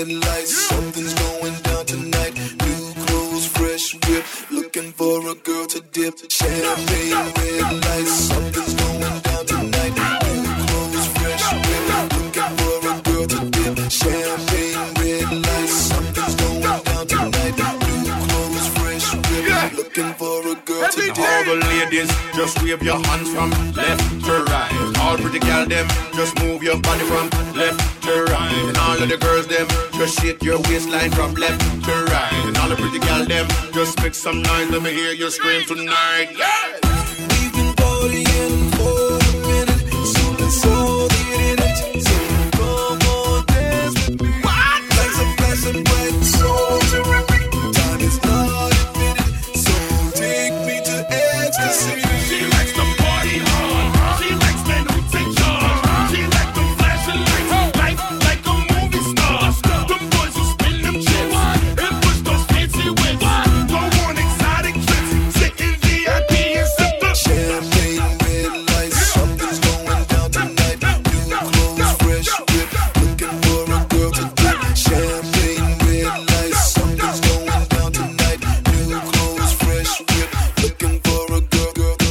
red lights. Something's going down tonight. New clothes, fresh whip. Looking for a girl to dip. Champagne, red lights. Something's going down tonight. New clothes, fresh whip. Looking for a girl to dip. Champagne, red lights. Something's going down tonight. New clothes, fresh whip. Looking for a girl to dip. All the ladies, just wave your hands from left to right. All pretty girl them, just move your body from left to right. And all of the girls them, just shake your waistline from left to right. And all the pretty girl them, just make some noise. Let me hear you scream tonight. Yeah! We've been partying for a minute, so let's all get it. So come on, dance with me. Lights are flashing bright, so terrific. Time is not admitted, so take me to ecstasy. She likes to party hard. She likes men who take charge. She likes them flashing lights, like a movie star. Them boys who spin them chips and push those fancy whips. Go on exotic trips, sit in VIP and sip the Champagne, red lights, something's going down tonight. New clothes, fresh whip, looking for a girl to dip. Champagne, red lights, something's going down tonight. New clothes, fresh whip, looking for a girl.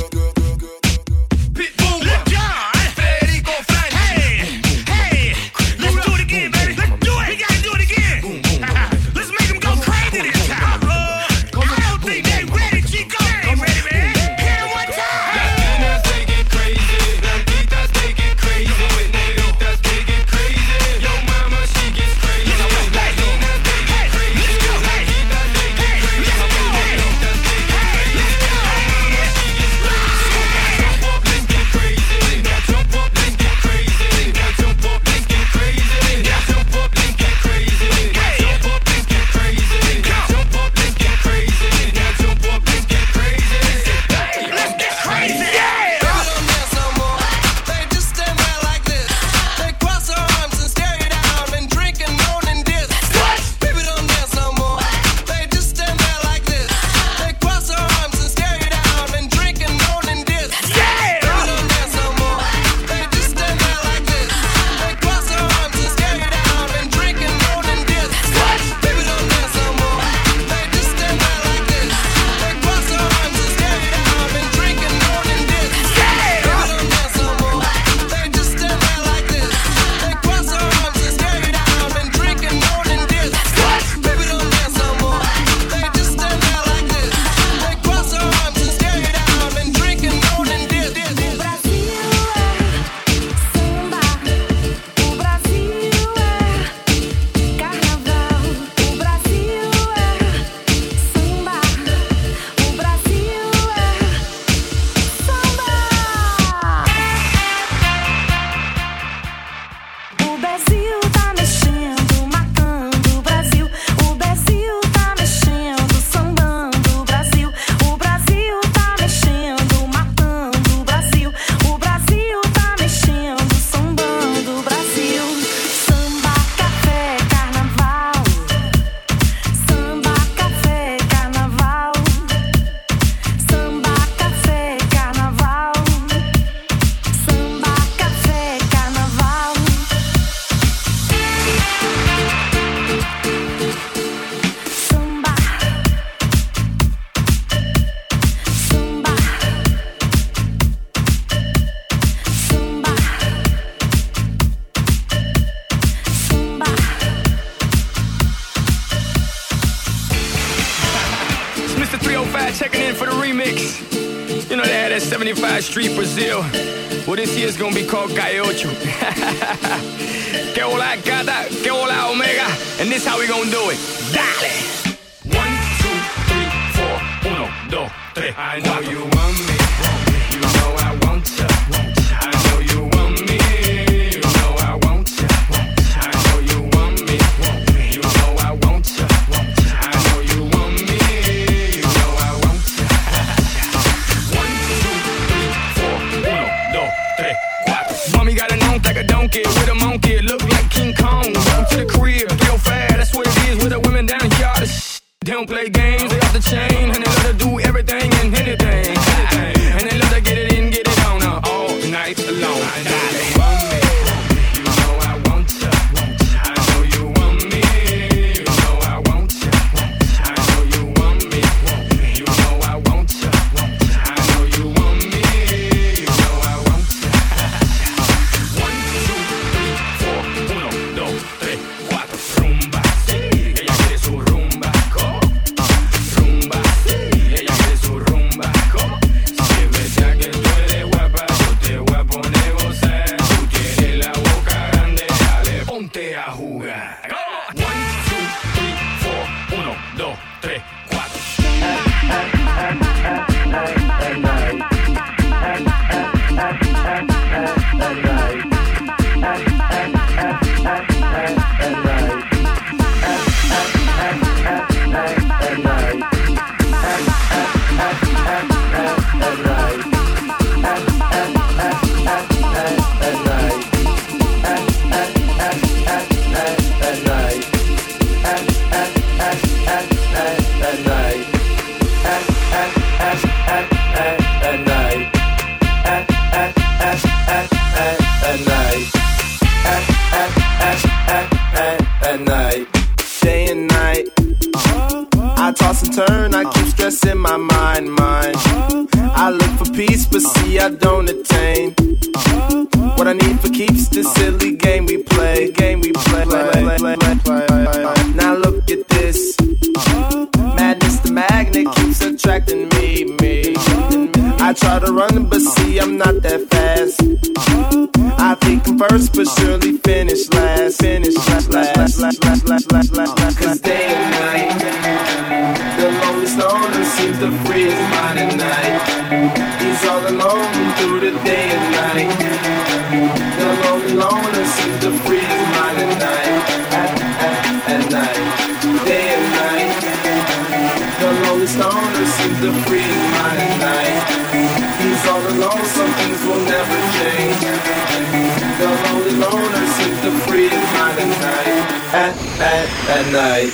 Pitbull, John, Federico Frank. Hey, let's do it again, baby. Let's do it. We gotta do it again. Let's make them go crazy this time. I don't think they ready, Chico. They ain't ready, man. Hit it one time. Latinas, they get crazy. Blanquitas, they get crazy. Negritas, they get crazy. Yo mama, she gets crazy. Latinas, they get crazy. Blanquitas, they get crazy. Negritas, they get crazy. Yo mama, she gets crazy. Now jump up, let's get crazy. Now jump up, let's get crazy. Now jump up, let's get crazy. Now jump up, let's get crazy. Now jump up, let's get crazy. Now jump up, let's get crazy. Let's get crazy. Yeah. They just stand there like this. They cross their arms and stare you down and drink and moan and diss. Baby, don't dance no more. They just stand there like this. They cross their arms and stare you down and drink and moan and diss. Baby, don't dance no more. They just stand there like this. They cross their arms and stare you down and drink and moan and diss. Baby, don't dance no more. They just stand there like this. They cross their arms and stare you down and drink and moan and diss. Baby, don't dance no more. They just stand there like this. They cross their arms and stare you down and drink and moan and diss. Baby, don't dance no more. They just stand there like this. They cross their arms and stare you down and drink and moan and diss. O Brasil é samba, o Brasil é carnaval. O Brasil é samba, o Brasil é samba. O Brasil tá mexendo, marcando o Brasil. O Brasil tá mexendo, sambando o Brasil. O Brasil tá mexendo, matando o Brasil. O Brasil tá mexendo, sambando o Brasil. Samba, café, carnaval. Samba, café, carnaval. Samba, café, carnaval. Samba, café, carnaval. Samba, samba, samba, samba. It's Mr. 305 checking in for the remix. You know they had that 75 Street Brazil. Well, this year's gonna be called Gaiocho. Que hola gata, que hola omega. And this how we gonna do it. Dale! 1, 2, 3, 4, 1, 2, 3. I know you want me. You know I want ya. I know you want me. You know I want ya. I know you want me. You know I want ya. I know you want me. You know I want ya. 1, 2, 3, 4, 1, 2, 3, 4. Mommy got a known like a donkey with a monkey, look like King Kong. Welcome to the crib, 305, that's what it is with the women down here. They don't play games, they off the chain, and they love to do everything and anything. And they love to get it in, get it on all night long. You want me, you know I want ya. I know you want me, day and night. I toss and turn, I keep stressing my mind. I look for peace, but see I don't attain. What I need for keeps this silly game we play. Now look at this. Madness, the magnet keeps attracting me. I try to run, but see I'm not that fast. I think I'm first, but surely finish last. Cause day and night, the lonely stoner seems to free his mind at night. He's all alone through the day and night. The lonely loner seems to free his mind at night. At night, day and night. The lonely stoner seems to free his mind at night. He's all alone, some things will never change. The lonely loner seems to free his mind at night. At night.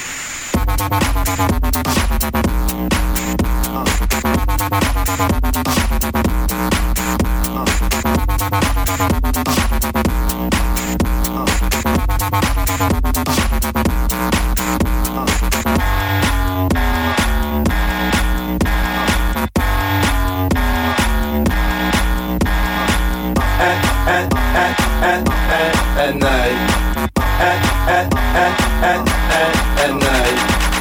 At night. At night.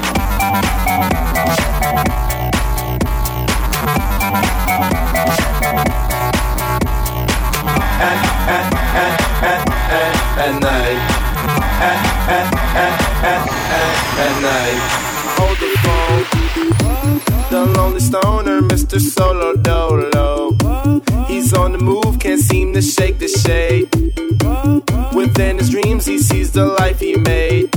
At night. Hold the phone. The lonely stoner, Mr. Solo Dolo. He's on the move, can't seem to shake the shade. Within his dreams, he sees the life he made.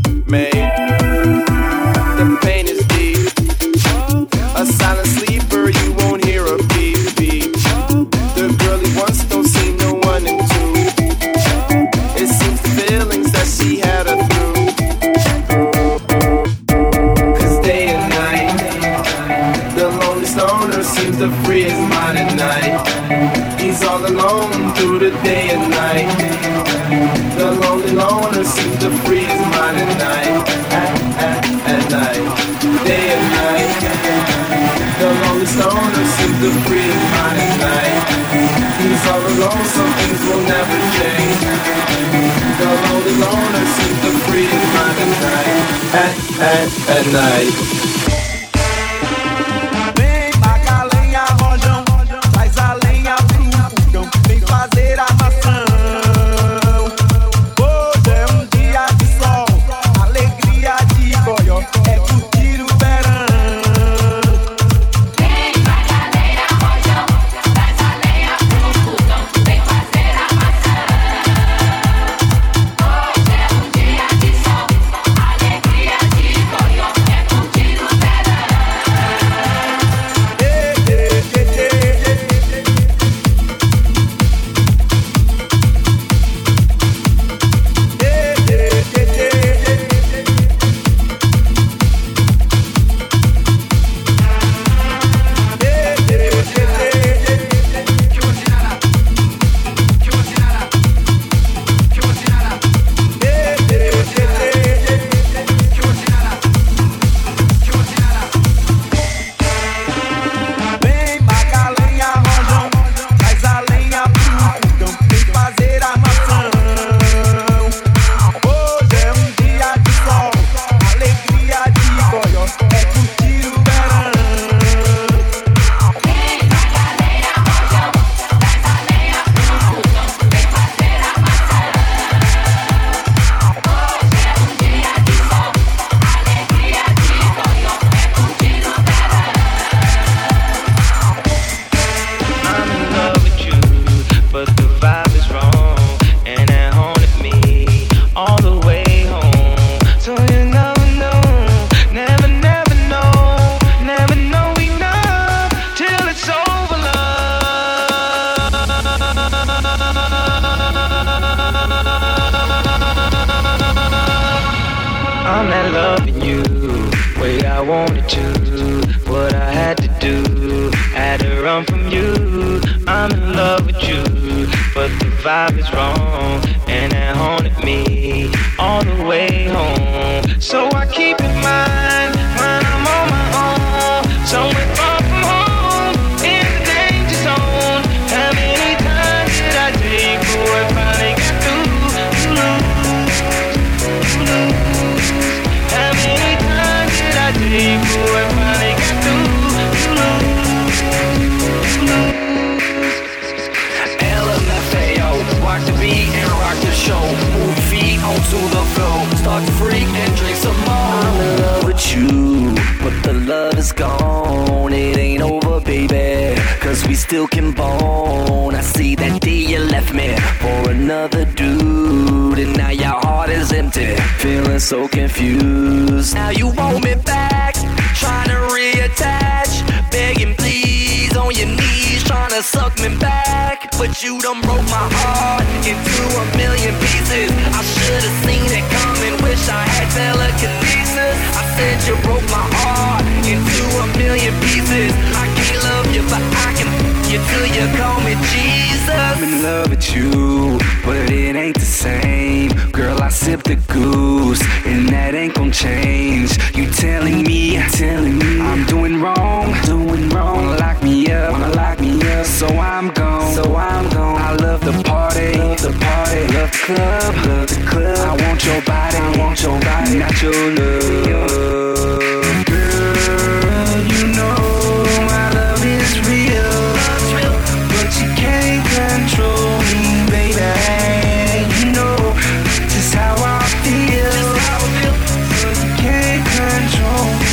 The pain is deep. A silent sleeper, you won't hear a beep. The girl he wants don't see no one in two. It seems the feelings that she had her through. Cause day and night, the lonely stoner seems to free his mind at night. He's all alone through the day and night. The lonely loner seems to free his mind at night. At night, day and night. The lonely stoner seems to free his mind at night. He's all alone, some things will never change. The lonely loner seems to free his mind at night. At night. vibe is wrong, and it haunted me all the way home. So and drink some more. I'm in love with you, but the love is gone. It ain't over, baby, cause we still can bone. I see that day you left me for another dude, and now your heart is empty, feeling so confused. Now you want me back, trying to reattach, begging please on your knees, trying to suck me back. But you done broke my heart into a million pieces. I should've seen it coming, wish I had telekinesis. I said you broke my heart into a million pieces. I can't love you, but I can you till you call me Jesus. I'm in love with you, but it ain't the same. Girl, I sip the goose, and that ain't gon' change. You telling me I'm doing wrong, wanna lock me up, so I'm gone. I love the party, love the club, I want your body, not your love. Girl, you know my love is real, but you can't control me, baby. You know just how I feel, so you can't control me.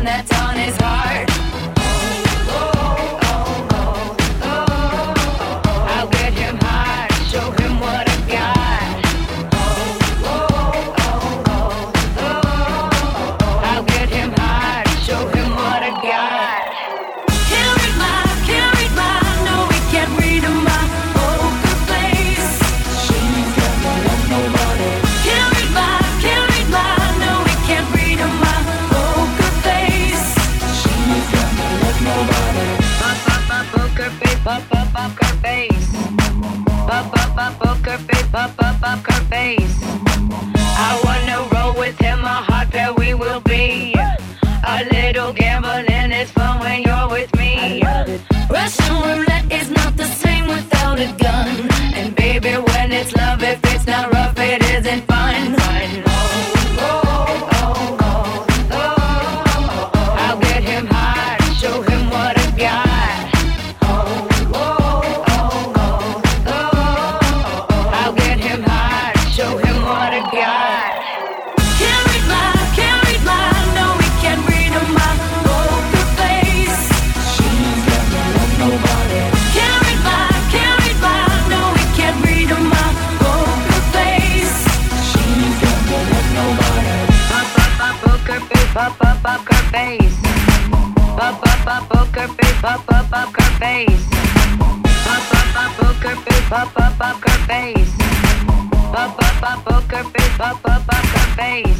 one that's on his heart. I'll get him high, show him what I got. I'll get him high, show him what I got. Can't read my, no, we can't read my poker face. She's got no love, nobody. Can't read my, no, we can't read my poker face. She's got no love, nobody. Poker face, poker face. Poker face, poker face. I wanna roll with him, a hot pair we will be. A little gambling is fun when you're with me. Russian roulette is not the same without a gun. And baby, when it's love, if it's not rough, it isn't fun. I'll get him high, show him what I got. I'll get him high, show him what I got. Can't read my, no, we can't read my poker face. She's got no love, nobody. Can't read my, no, we can't read my poker face. She's got no love, nobody. Poker face, poker face. Poker face, poker face. Poker face, poker face. Poker face.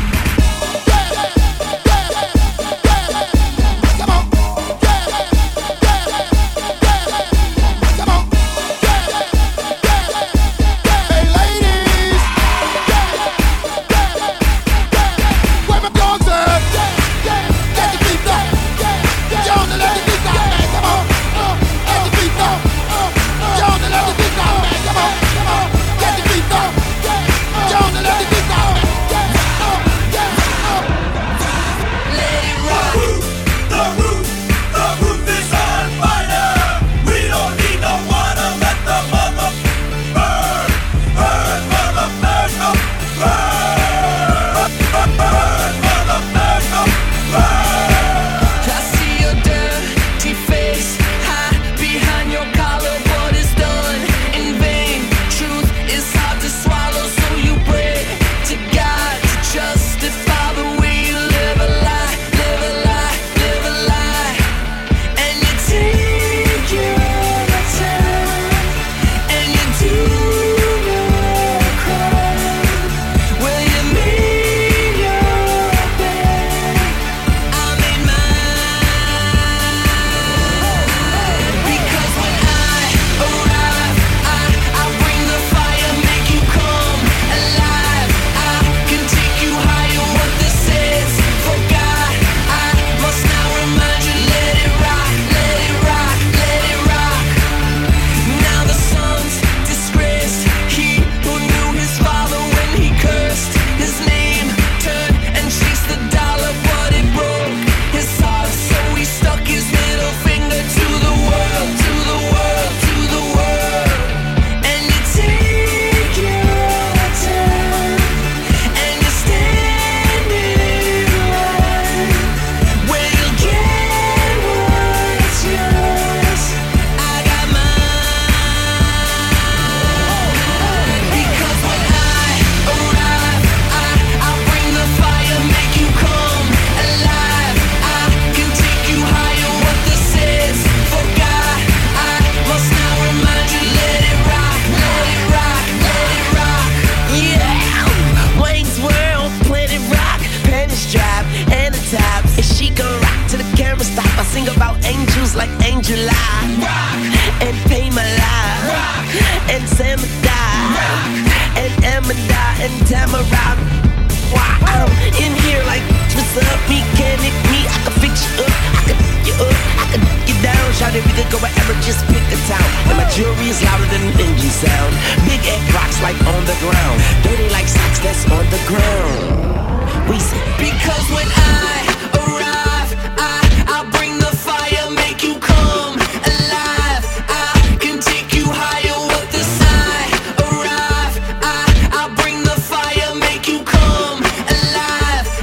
Because when I arrive, I'll bring the fire, make you come alive. I can take you higher with the sigh. Arrive, I'll bring the fire, make you come alive.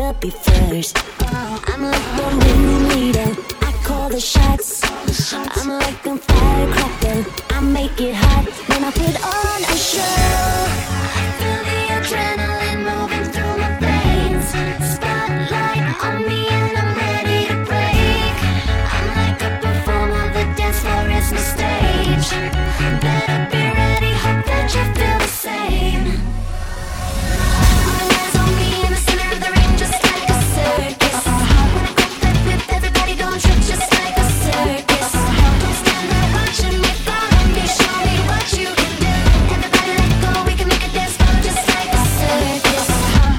gotta be first. I'm like the ring leader, I call the shots. I'm like a firecracker, I make it hot. When I put on a show, feel the adrenaline moving through my veins. Spotlight on me and I'm ready to break. I'm like a performer, the dance floor is my stage. Better be ready, hope that you feel the same. All eyes on me in the center of the ring, just like a circus. When I grab that whip, everybody gon' trip just like a circus. Don't stand there watching me, follow me, show me what you can do. Everybody let go, we can make a dance floor just like a circus.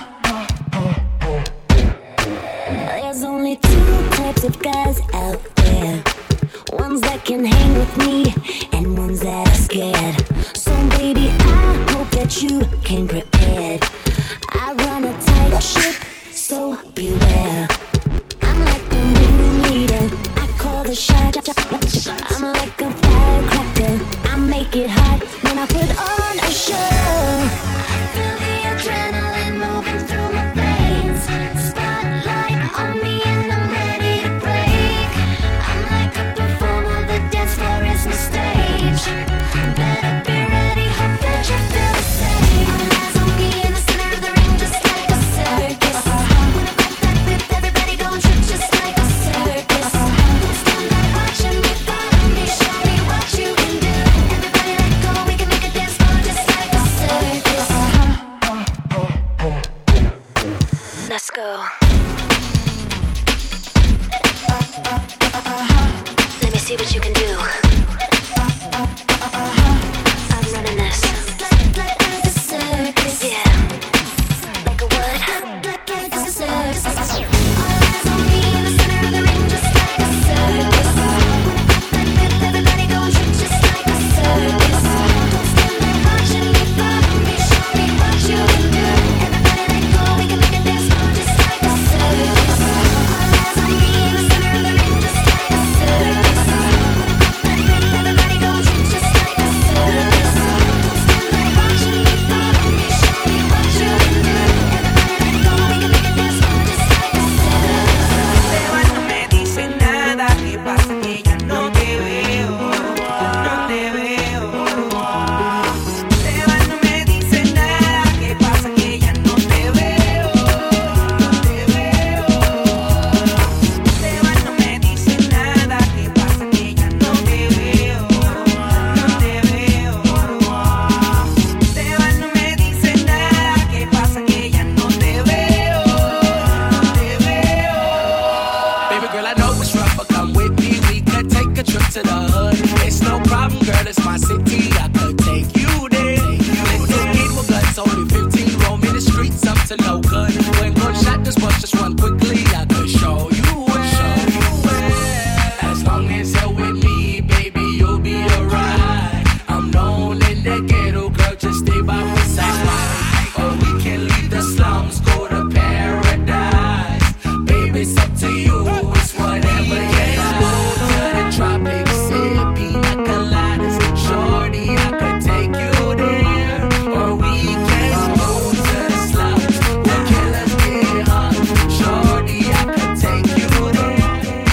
There's only two types of guys out there. Ones that can hang with me and ones that are scared. So baby, I hope that you came prepared. I run a tight ship, so beware. I'm like the ring leader, I call the shot. I'm like a firecracker, I make it hot. When I put on a show, feel the adrenaline moving through my veins. Spotlight on me and I'm ready to break. I'm like a performer, the dance floor is my stage. Better be ready, hope that you feel the same. All eyes on me in the center of the ring, just like a circus. When I grab that whip, everybody gon' trip just like a circus. Don't stand there watching me, follow me, show me what you can do. Everybody let go, we can make a dance floor just like a circus. Let's go. Let me see what you can do. I'm running this. Like a circus. Yeah. Like a what? Like a circus. All eyes on me in the center of the ring, just like a circus. Everybody gon' trip just like a circus. Don't stand there watching me, follow me, show me what you can do. Everybody let go, we can make a dance floor just like a circus. All eyes on me in the center of the ring, just like a circus. Everybody gon' trip just like a circus. Don't stand there watching me, follow me, show me what you can do. Everybody let go, we can make a dance floor just like a circus. Esteban no me dice nada, ¿qué pasa? Que ya no te veo, no te veo. Esteban no me dice nada, ¿qué pasa? Que ya no te veo, no te veo. Esteban no me dice nada, ¿qué pasa? Que ya no te veo, no te veo. Esteban no me dice nada, ¿qué pasa? Que ya no te veo, no te veo. Baby girl, I know it's rough, but come with me. We could take a trip to the hood. It's no problem, girl, it's my city. I could take you there. Little kid with guns, only 15, roaming the streets up to no good. When gunshot just bust, just run quickly. I could show you where. As long as you're with me, baby, you'll be alright. I'm known in the ghetto, girl, just stay by my side. Or we can leave the slums, go to paradise. Baby, it's up to you, it's whatever you like. Go to the tropics, sip pina coladas. Shorty, I could take you there. Or we can go to the slums, where killers get hung. Shorty, I could take you there.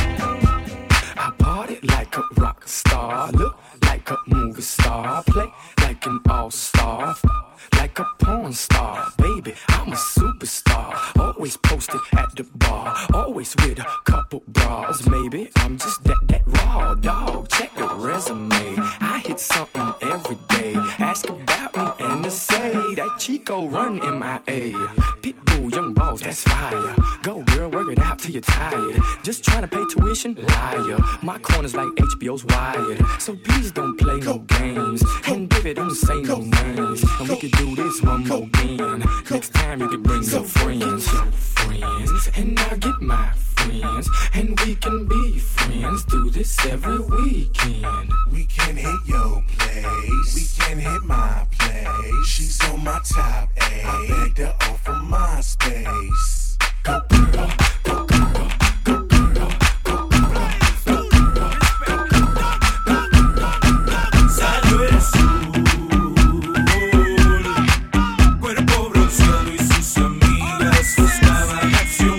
I party like a rock star, look like a movie star, play like an all-star, like a porn star. Baby, I'm a superstar, always posted at the bar, always with a couple bras. Maybe I'm just that raw dog. Check the resume, I hit something every day. Ask about me and they say that Chico run MIA. Pitbull, young boss, that's fire. Go girl, work it out till you're tired. Just trying to pay tuition, liar. My corner's like HBO's Wired, so please don't play no games. And baby, don't say no names. And we could do this one more again. Next time you can bring your friends, and I'll get my friends, and we can be friends. Do this every weekend. We can hit your place. We can hit my place. She's on my top A. I begged her off of my space. Go girl, go girl, go girl, go girl, go girl, go girl. Salud azul, cuerpo bronceado y sus amigas buscaban acción.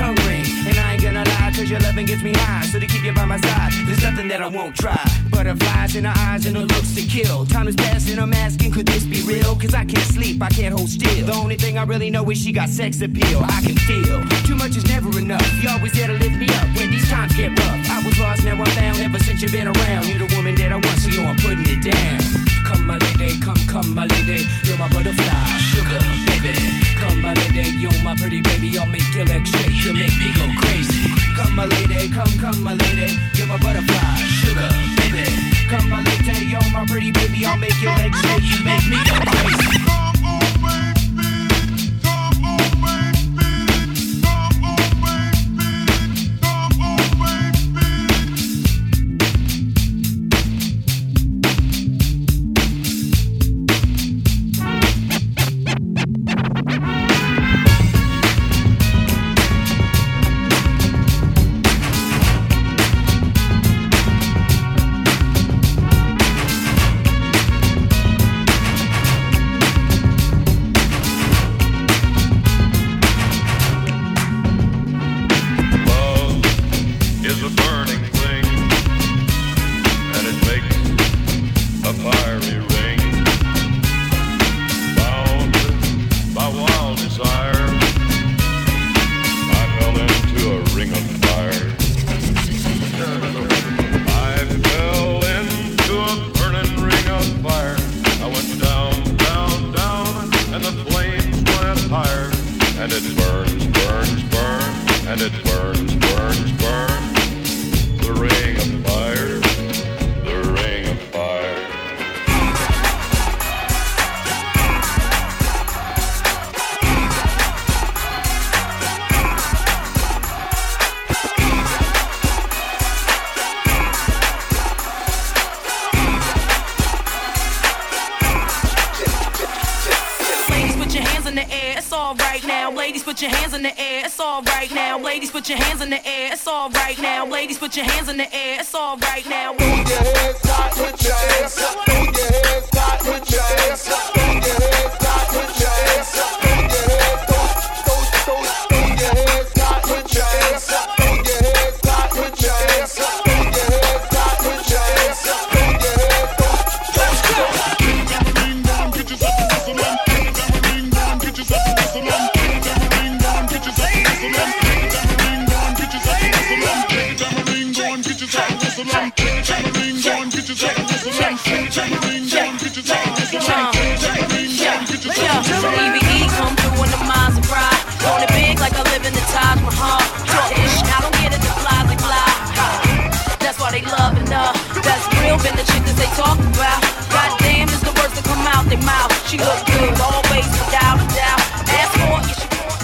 tongue ring. And I ain't gonna lie, cause your loving gets me high. So to keep you by my side, there's nothing that I won't try. Butterflies in her eyes and her looks to kill. Time is passing, I'm asking, could this be real? Cause I can't sleep, I can't hold still. The only thing I really know is she got sex appeal. I can feel, too much is never enough. You always there to lift me up when these times get rough. I was lost, now I'm found, ever since you've been around. You're the woman that I want, so yo, I'm putting it down. Come my lady, come my lady. You're my butterfly, sugar, baby. Come my lady, you're my pretty baby. I'll make your legs shake, you make me go crazy. Come my lady, come my lady. You're my butterfly, sugar, baby. Come my lady, you're my pretty baby. I'll make your legs shake, you make me go crazy. Put your hands in the air, it's all right now. Ladies, put your hands in the air, it's all right now. Ladies, put your hands in the air, it's all right now. Throw your hands high, put your hands up. Throw your hands high, put your hands up. Throw your hands high, put your hands up. Throw your hands, throw your hands high, put your hands up. Throw your hands high, put your hands up. Throw your hands high, put your hands up. Throw your hands, get yourself a whistle on. Get yourself a whistle on. EVE come through in the Maserati. On it big like I live in the Taj Mahal. Ish, I don't get it, the flies like fly. That's why they loving her. That's real, been the chick that they talk about. Goddamn, is the words that come out their mouth. She look good, always without a doubt. Ask for it,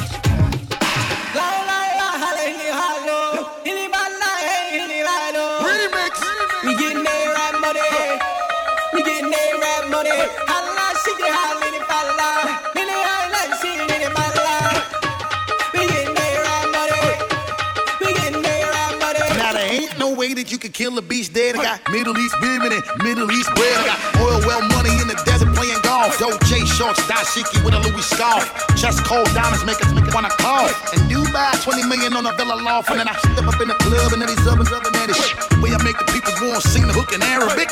we getting that rap money. We getting that rap money. Holla, she get holla, in falla. In the island, she in the mala. We getting that rap money. We getting that rap money. Now there ain't no way that you could kill a beast dead. I got Middle East women and Middle East bread. I got oil well money in the desert playing golf. Dolce shorts, dashiki with a Louis scarf. Chest cold diamonds make us wanna cough. And Dubai, 20 million on a villa loft. And then I step up in the club and then these others other than this shit. The way I make the people want to sing the hook in Arabic.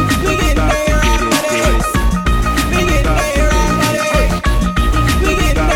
We get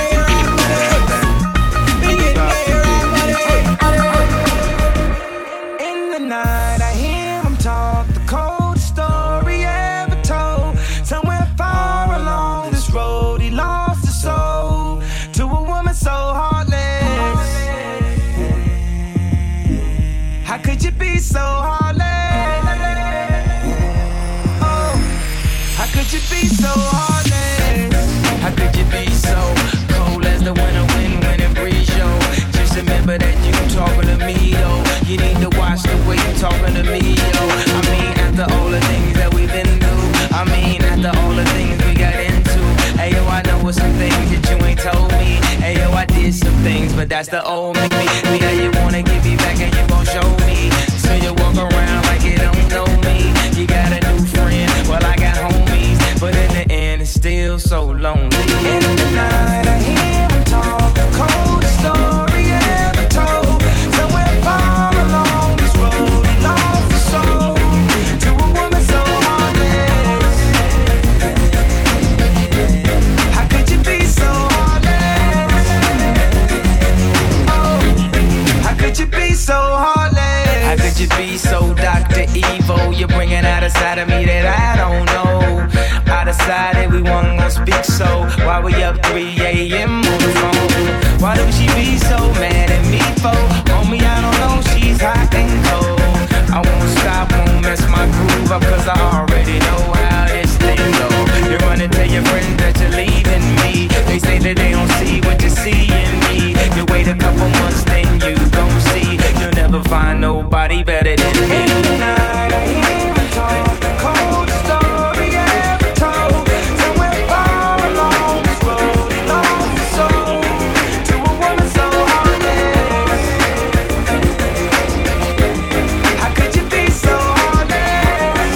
that's the old me. Me, now you wanna give me back and you gon' show me. So you walk around like you don't know me. You got a new friend, well I got homies, but in the end it's still so lonely. In the night I hear him talk, the coldest story ever told. Somewhere far along this road, he lost his soul to a woman so heartless. How could you be so heartless? Oh, how could you be so heartless? How could you be so Dr. Evil? You're bringing out a side of me that I don't know. I decided we weren't gonna speak, so why we up 3 a.m. on the phone? Why do she be so mad at me for? Homie, I don't know, she's hot and cold. I won't stop, won't mess my groove up, cause I already know how this thing go. You're gonna tell your friends that you're leaving me. They say that they don't see what you see in me. You wait a couple months, then you gon' see. You'll never find nobody better than me. In the night, I hear him talk, the cold story ever told. Somewhere far along this road, he lost his soul to a woman so heartless. How could you be so heartless?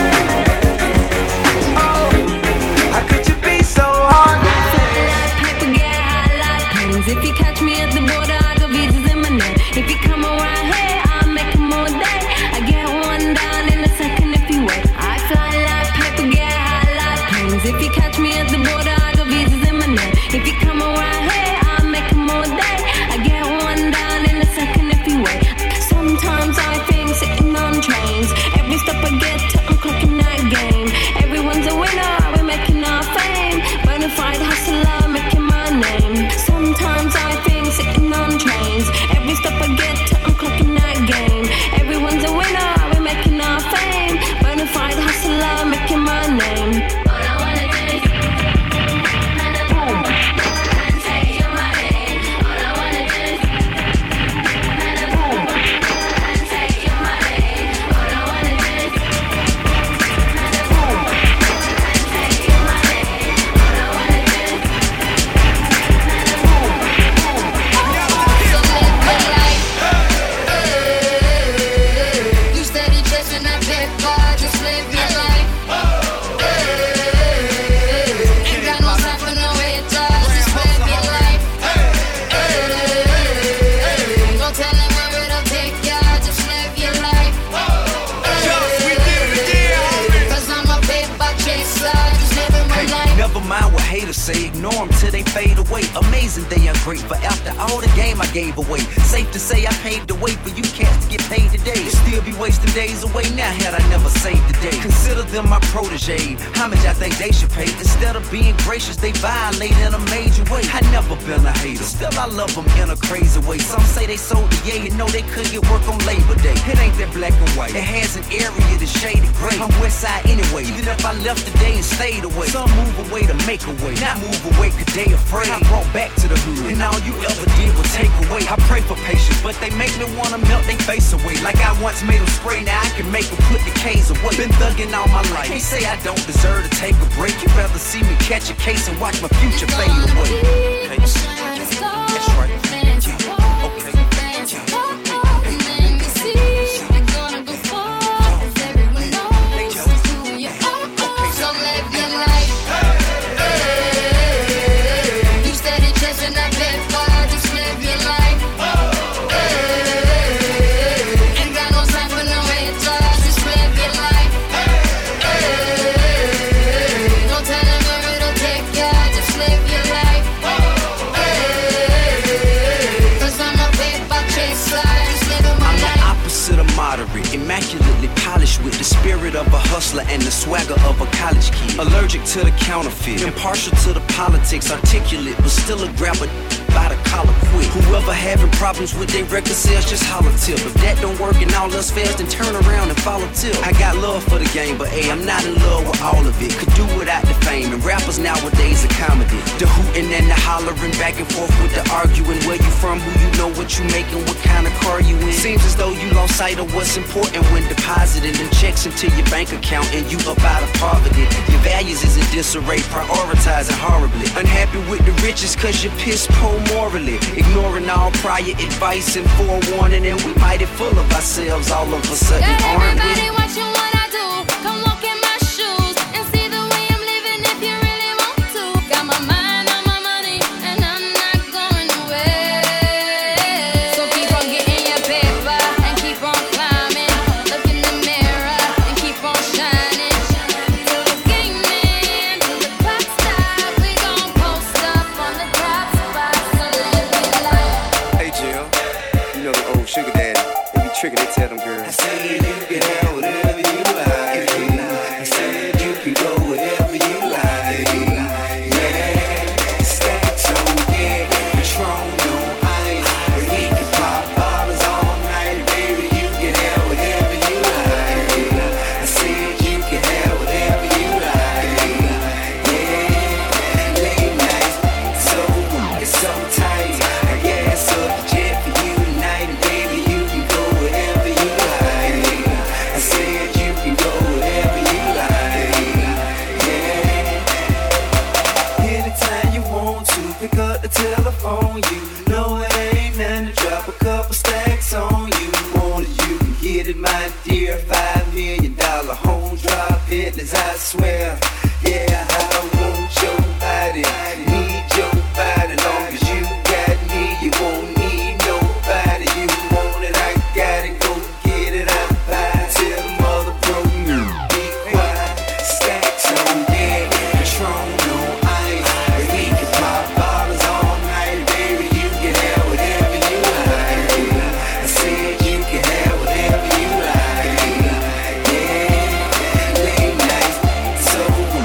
Oh, how could you be so heartless? People get high like planes. If you catch me at the border, I go visas in my name. If you come around here, I'll make them all day. I get one down in a second if you wait. I fly like paper, get high like planes. If you catch me at the border, I go visas in my name. If you come around here, I'll make them all day. I get one down in a second if you wait. Sometimes I think sitting on trains. Every step I get to, I'm clocking that game. Everyone's a winner, we're making our fame. Bonafide hustler, making my name. Sometimes I think sitting on trains. Every step I get to, I'm clocking that game. Everyone's a winner, we're making our fame. Bonafide hustler, making my name. All I wanna do is take your money. All I wanna do is take your money. All I wanna do is take your money. All I wanna do is you steady chasing that big car, just live your life. Ain't got no time for no haters, just live your life. Don't tell them where it'll take ya, just live your life. Cause I'm a paper chaser, just living my life. Never mind what haters say, ignore them till they fade away. Amazing they are grateful after all the game I gave away. Safe to say I paved the way for you cats to get paid today. Still be wasting days away now had I never saved the day. Consider them my protege, how much I think they should pay. Instead of being gracious, they violate in a major way. I never been a hater, still I love them in a crazy way. Some say they sold the yay and know they could get work on Labor Day. It ain't that black and white, it has an area that's shaded gray. I'm west side anyway, even if I left today and stayed away. Some move away to make a way, not move away cause they afraid. I brought back to the hood, and all you ever did was take away. I pray for patience, but they make me wanna melt they face away. Like I once made them spray, now I can make them put the K's away. Been thugging all my life, can't say I don't deserve to take a break. You'd rather see me catch a case and watch my future fade away. Okay. That's right. Immaculately polished with the spirit of a hustler and the swagger of a college kid. Allergic to the counterfeit, impartial to the politics, articulate but still a grabber by the collar quick. Whoever having problems with their record sales, just holler tip. If that don't work and all else fails, then turn around and follow tip. I got love for the game, but hey, I'm not in love with all of it. Could do without the fame, and rappers nowadays are comedy. The hooting and the hollering, back and forth with the arguing. Where you from, who you know, what you making, what kind of car you in. Seems as though you lost sight of what's important when depositing them checks. checks into your bank account and you up out of poverty. Your values is in disarray, prioritizing horribly. Unhappy with the riches cause you're piss poor morally. Ignoring all prior advice and forewarning, and we mighty full of ourselves all of a sudden, aren't we? Everybody watching what I do. Come walk in my shoes and see the way I'm living if you really want to. Got my mind on my money and I'm not going nowhere. So keep on getting your paper and keep on climbing. Look in the mirror and keep on shining. Till the game end, till the clock stops, we gon' post up on the top spot. So live your life. Hey Jill, you know the old sugar daddy. They be tricking, they tell them girls. I said you can have whatever you like. I said you can go wherever you like. Yeah, stacks on deck, Patron on ice. We can pop bottles all night, baby. You can have whatever you like. I said you can have whatever you like. Yeah, late nights, it's so tight. I gas up the jet for you tonight, and baby, you can go wherever you like. I said you can go wherever you like. Yeah. Anytime you want to, pick up the telephone. You know it ain't nothing to drop a couple stacks on you. Want it, you can get it, my dear. $5 million home drop hitless, I swear. Yeah, I want your body, need your body. Long as you got me, you won't need nobody. You want it, I got it, go get it, I buy it. Tell the mother broke me, be quiet. Stacks on deck, Patron on ice. We can pop bottles all night, baby. You can have whatever you like. I said you can have whatever you like. Yeah, late nights, so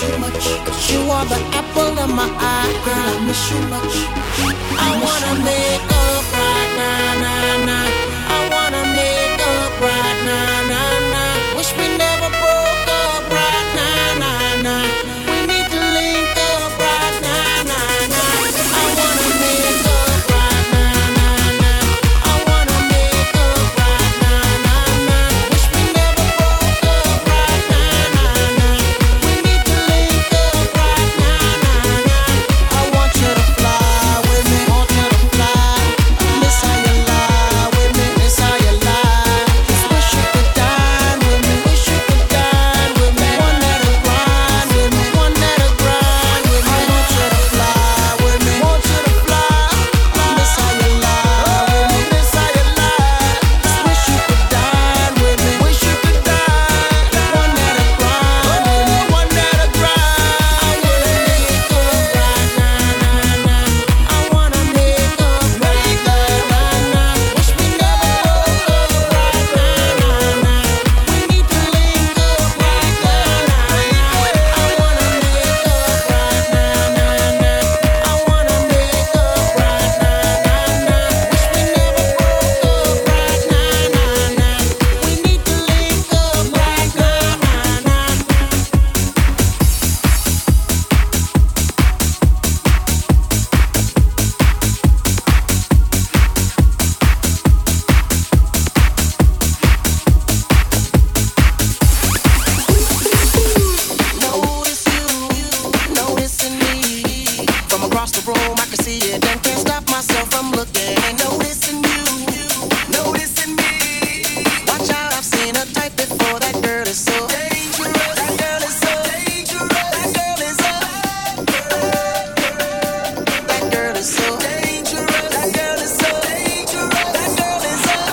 you much. 'Cause you are the apple of my eye. Girl, I miss you much. I wanna make up right now, nah, nah. I wanna make up right now, nah, nah. Wish we never broke up right now, nah, nah. We need to link up right now, nah, nah. I wanna make up right now, nah, nah. I wanna make up right now, nah, nah. Wish we never broke up right now, nah, nah. We need to link up right now, nah, nah. I want you to fly with me, want you to fly. Miss how you lie with me, miss how you lie. Just wish you could dine with me, wish you could dine with me. One that'll grind with me, one that'll grind with me. I want you to fly with me, want you to fly. Miss how you lie with me, miss how you lie. Just wish you could dine with me, wish you could dine. One that'll grind with me, one that'll grind. I wanna make up right now, nah, nah. Wish we never broke up right now, nah, nah. We need to link up right now, nah, nah. I wanna make up right now, nah, nah. I wanna make up right now, nah, nah. Wish we never broke up right now, nah, nah. We need to link up right now, nah, nah. Notice you, noticing me. From across the room, I can see it and can't stop myself from looking and noticing you, noticing me. Watch out, I've seen a type before. That girl is so dangerous. That girl is so dangerous. That girl is so. That girl is so dangerous. That girl is so dangerous. That girl is so.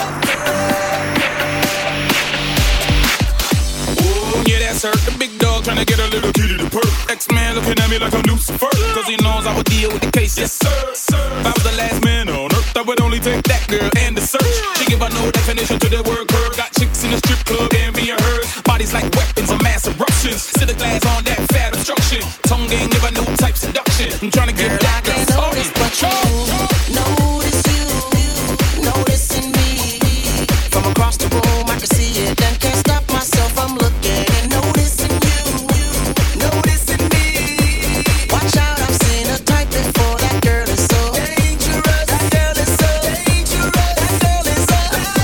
Oh, yeah, that's her. The big dog trying to get a little kitty to perk. X-Man looking at me like I'm Lucifer. Cause he knows I would deal with the case, yes sir. If I was the last man on earth, I would only take that girl and the search. She give a no definition to the word curve. Got chicks in the strip club and being hers. Bodies like weapons of mass eruptions. Sit a glass on that fat obstruction. Tongue game, give a new type seduction. I'm trying to get that girl started. Notice you, noticing me. From across the room, I can see it and can't stop myself from looking and noticing you, noticing me. Watch out, I've seen a type before. That girl is so dangerous. That girl is so dangerous. That girl is so.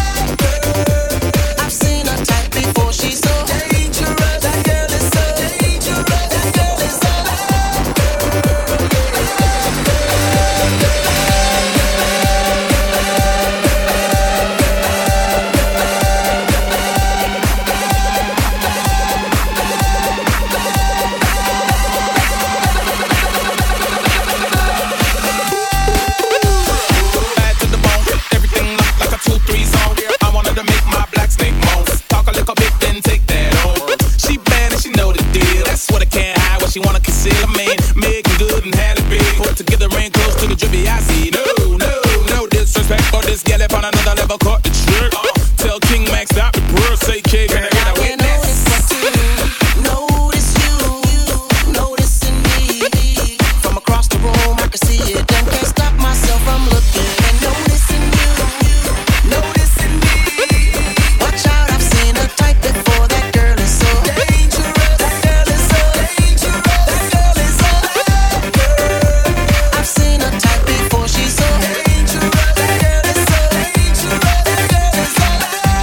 I've seen a type before. She's so dangerous. That girl is so dangerous. That girl is so. Bad to the bone, everything looked like a 2-3 zone. I wanted to make my black snake moan. Talk a little bit, then take that on. She bad and she know the deal. That's what I can't hide, what she wanna conceal. I mean, making good and had it big. Put together ain't close to the drippy I see. No, no, no disrespect. Or this gal up on another level, caught the trick. Tell King Max stop the bro, say kid, can I get a witness? Notice you, noticing me. From across the room, I can see it and can't stop myself from looking and noticing you, noticing me. Watch out, I've seen a type before. That girl is so dangerous. That girl is so dangerous. That girl is so. I've seen a type before. She's so dangerous. That girl is so dangerous. That girl is so.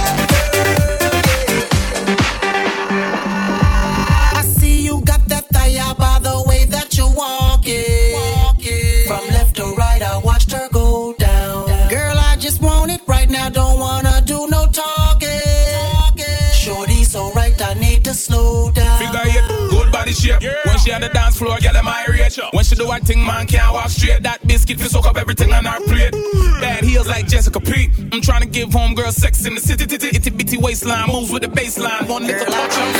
I see you got that thigh out by the way that you walk it. From left to right, I watched her go down. Girl, I just want it right now, don't wanna do no talking. Shorty, so right, I need to slow down. Figure eight, good body shape. When she on the dance floor, get them irate. When she do her thing, man can't walk straight. That biscuit fi soak up everything on her plate. Bad heels like Jessica Pete. I'm trying to give homegirl sex in the city. Itty bitty waistline moves with the baseline. One little touch on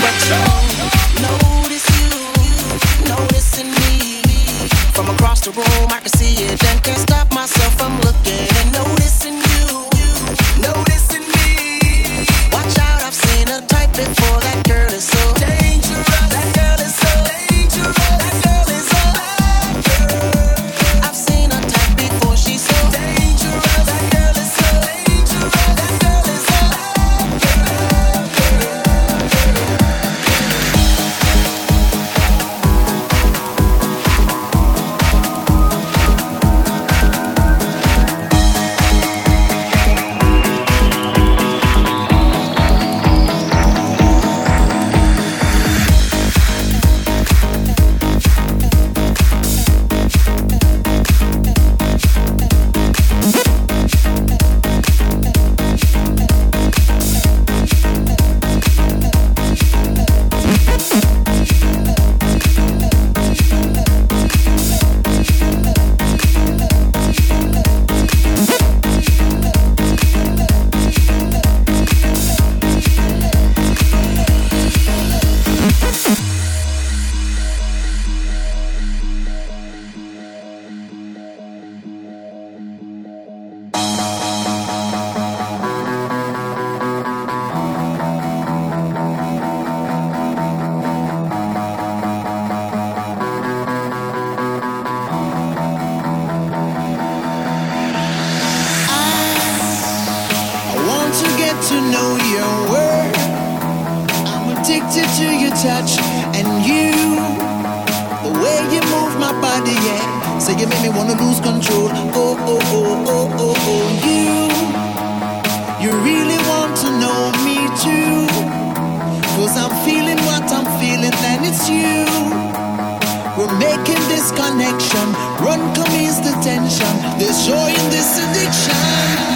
Notice you, noticing me. From across the room, I can see it and can't stop myself from looking and noticing you, noticing me. Watch out, I've seen a type before. That girl is so dangerous. That girl is touch and you, the way you move my body, yeah. So you make me wanna lose control. Oh, oh, oh, oh, oh, oh. You really want to know me too. 'Cause I'm feeling what I'm feeling and it's you. We're making this connection. Run, come ease the tension. There's joy in this addiction.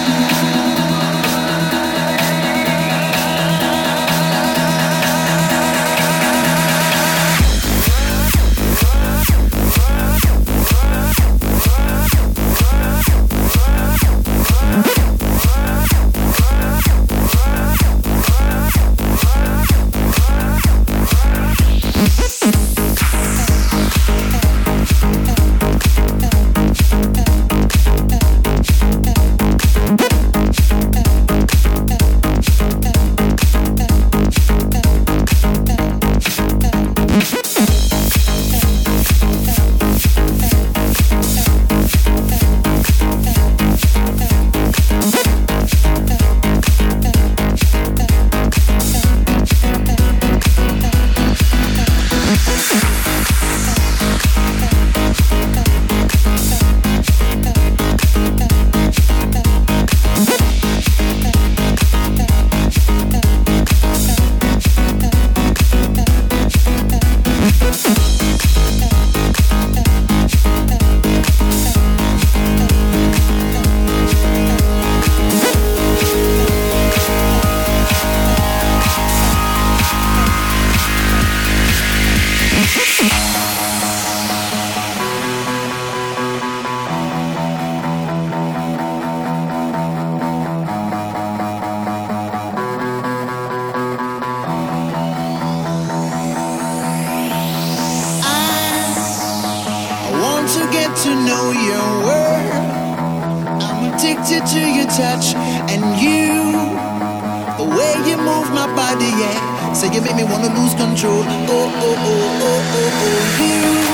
To know your word, I'm addicted to your touch and you, the way you move my body, yeah. So you make me wanna lose control. Oh, oh, oh, oh, oh, oh.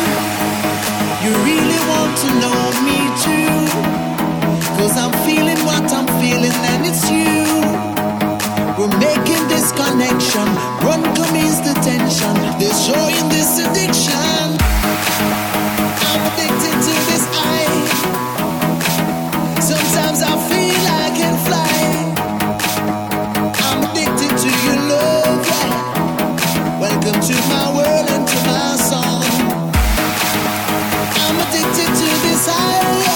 You really want to know me too. 'Cause I'm feeling what I'm feeling and it's you. We're making this connection. Run, come ease the tension. There's joy in this addiction. I'm addicted to this high. Sometimes I feel I can fly. I'm addicted to your love, yeah. Welcome to my world and to my song. I'm addicted to this high.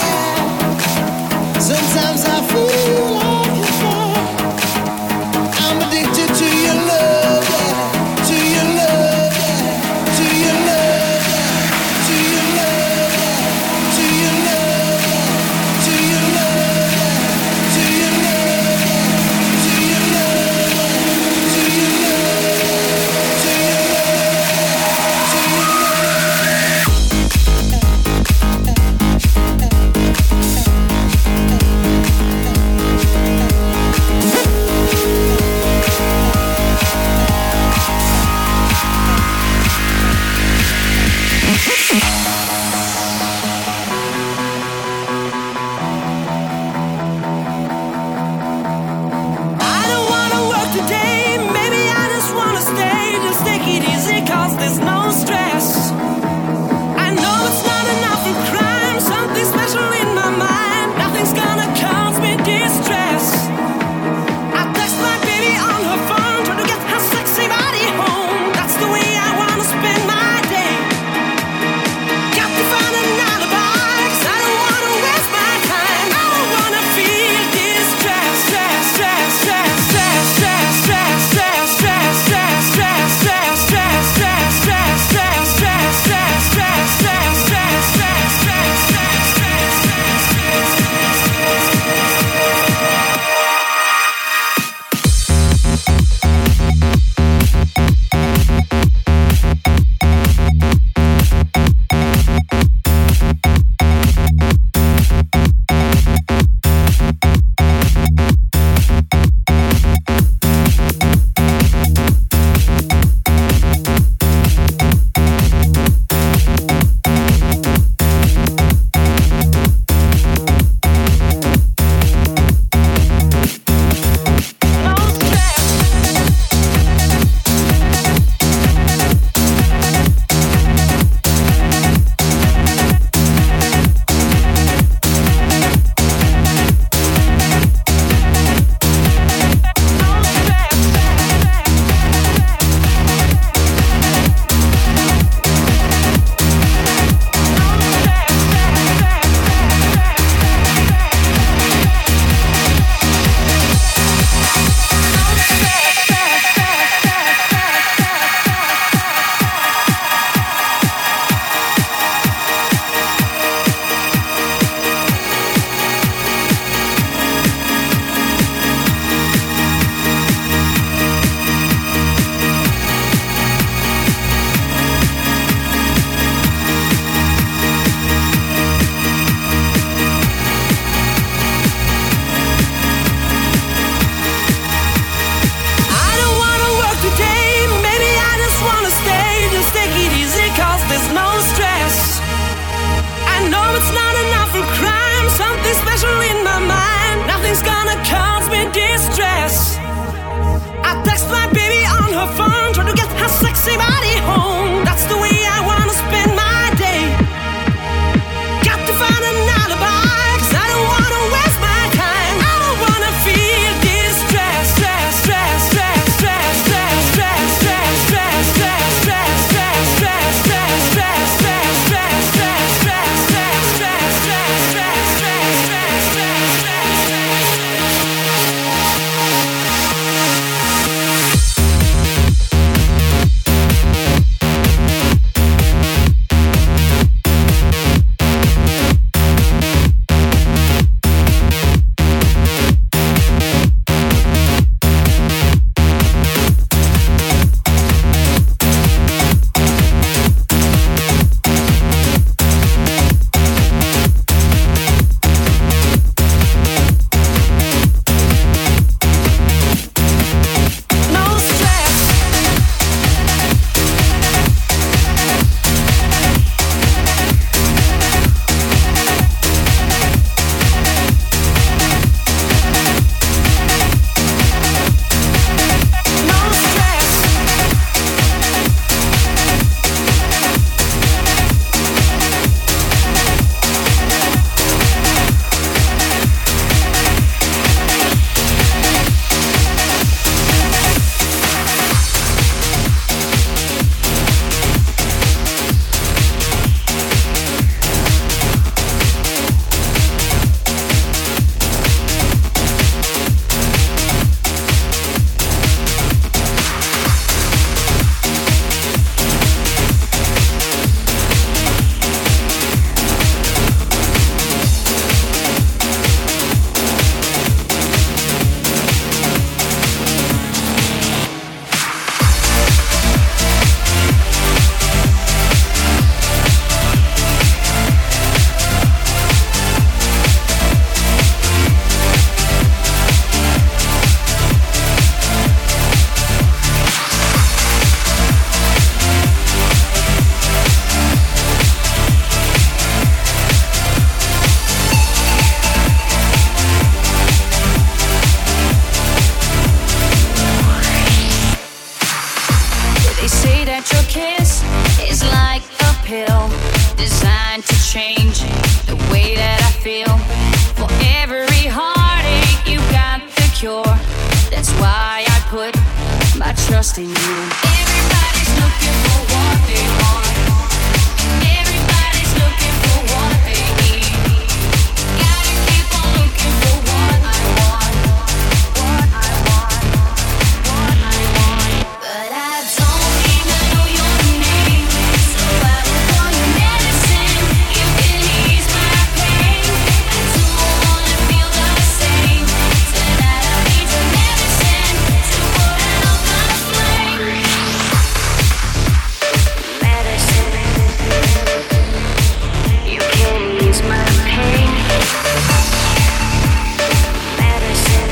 trust in you. Everybody's looking for what they want. Everybody's looking for what they need. Gotta keep on looking for what I want. What I want. What I want. But I don't even know your name, so I will call you medicine. You can ease my pain. I don't wanna feel the same. Tonight I need your medicine to put out my flame. Medicine, you can ease my pain. Medicine,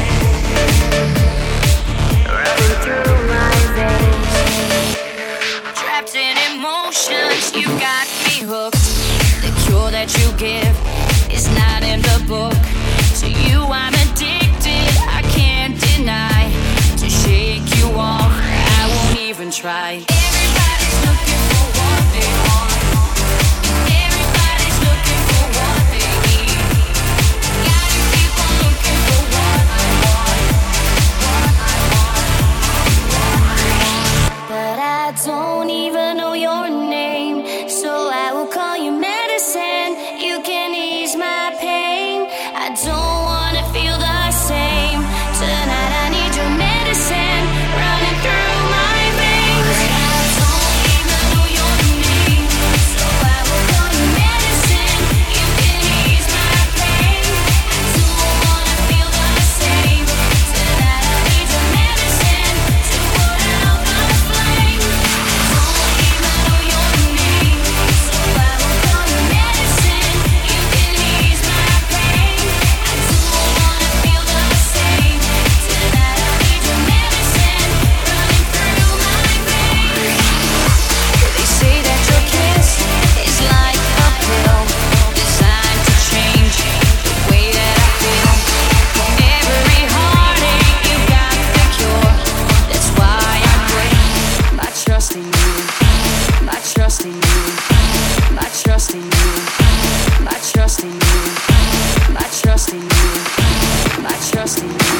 running through my veins. Trapped in emotions, you got me hooked. The cure that you give is not in the book. To you I'm addicted, I can't deny. To shake you off, I won't even try. Everybody's looking for what they want. Everybody's looking for what they need. Gotta keep on looking for what I want. What I want. What I want. But I don't even know your name, so I will call you medicine. You can ease my pain. I don't wanna feel the same. Tonight I need your medicine running through my veins. But I don't even know your name, so I will call you medicine. You can ease my pain. I don't wanna feel the same. Tonight I need your medicine to put out my flame. I don't even know your name, so I will call you medicine. You can ease my pain. I don't wanna feel the same. Tonight I need your medicine running through my veins. They say that your kiss is like a pill designed to change the way that I feel. For every heartache, you got the cure. That's why I put my trust in you. My trust in you. My trust in you. My trust in you. My trust in you. My trust in you.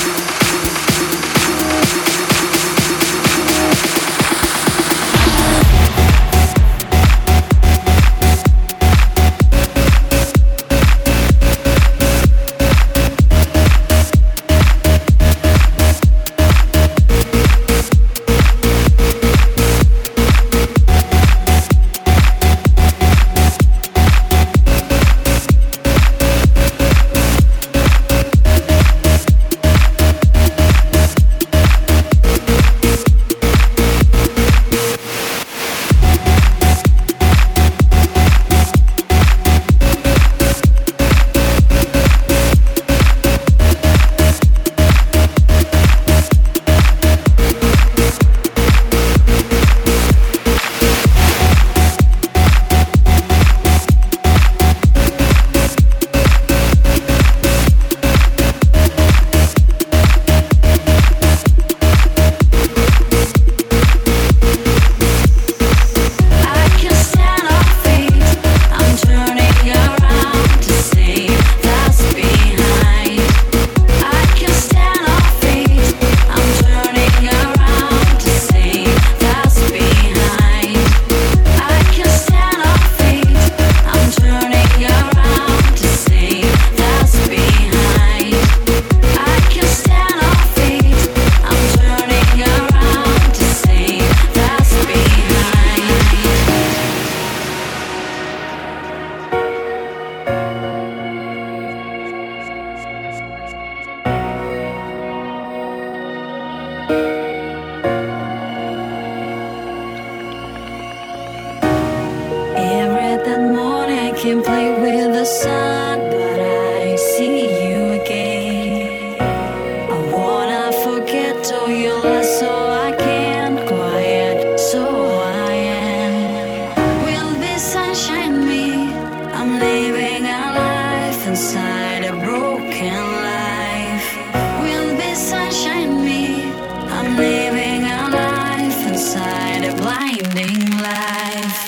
Can play with the sun, but I see you again. I wanna forget all your lies, so I can't quiet, so I am. Will this sunshine me? I'm living a life inside a broken life. Will this sunshine me? I'm living a life inside a blinding life.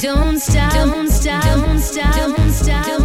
Don't stop, don't stop, don't stop, don't stop.